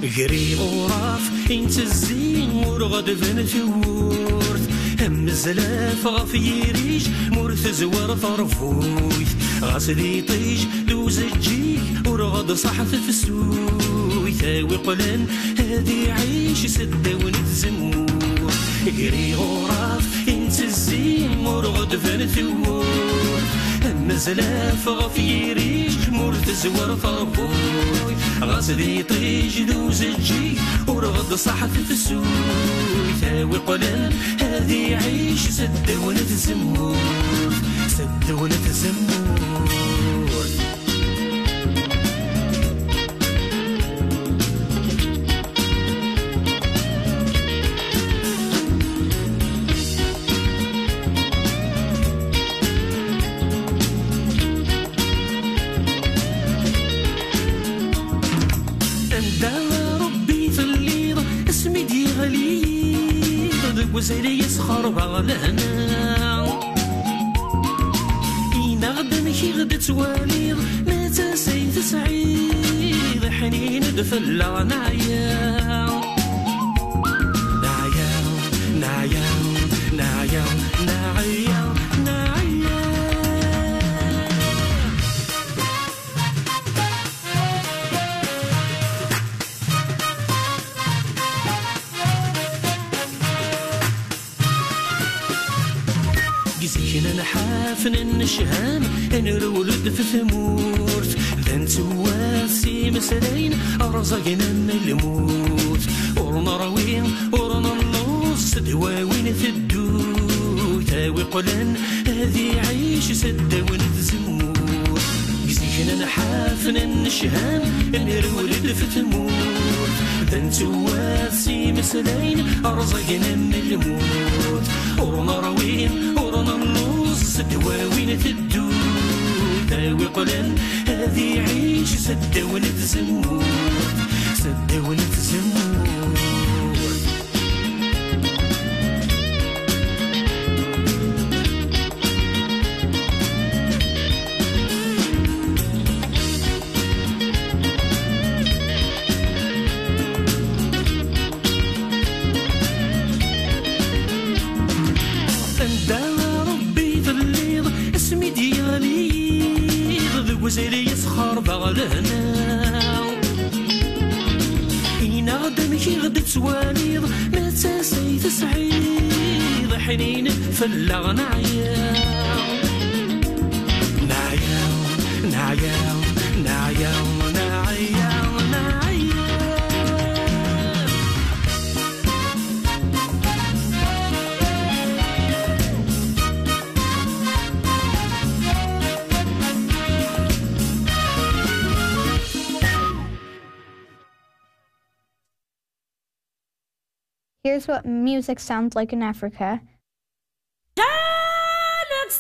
قري غراف انت الزين ورغد فين ثورت هم الزلاف غف يريج مرث زوار طرفوي غاسدي طيج دوز الجيك ورغد صحف في السوي ثاوي قلن هادي عيش سدة ونتزمور قري غراف انت الزين ورغد فين ثورت هم الزلاف غف يريج مرث زوار طرفوي غاسدي طيج دوز الجيك ورغد صحف في السوي ثاوي قلن هادي عيش سد ونتزمور سد ونتزمور وزيري يسخر بغلنا إنا غدا كي غدا تواليض ما تسيت سعيد حنين دفلا نعيا نعيا نعيا نعيا نعيا نعيا زينا نحافن النشهام نرولد في ثمورت ذن تواسي مسلين أرزقنا من الموت ورنا روين ورنا النص دواوين في الدود تاوي قلن هذي عيش سد ونتزمور زينا نحافن النشهام نرولد في ثمورت ذن تواسي مسلين أرزقنا من الموت ورنا روين ورنا النص دواوين في الدود داوي قلن هذي عيش سد ونتزمور سد ونتزمور وزيري يسخر بغلنا إنا غدا كي غدا تواليض ما تسيت سعيد حنين فلا نعيا نعيا نعيا نعيا نعيا نعيا Here's what music sounds like in Africa.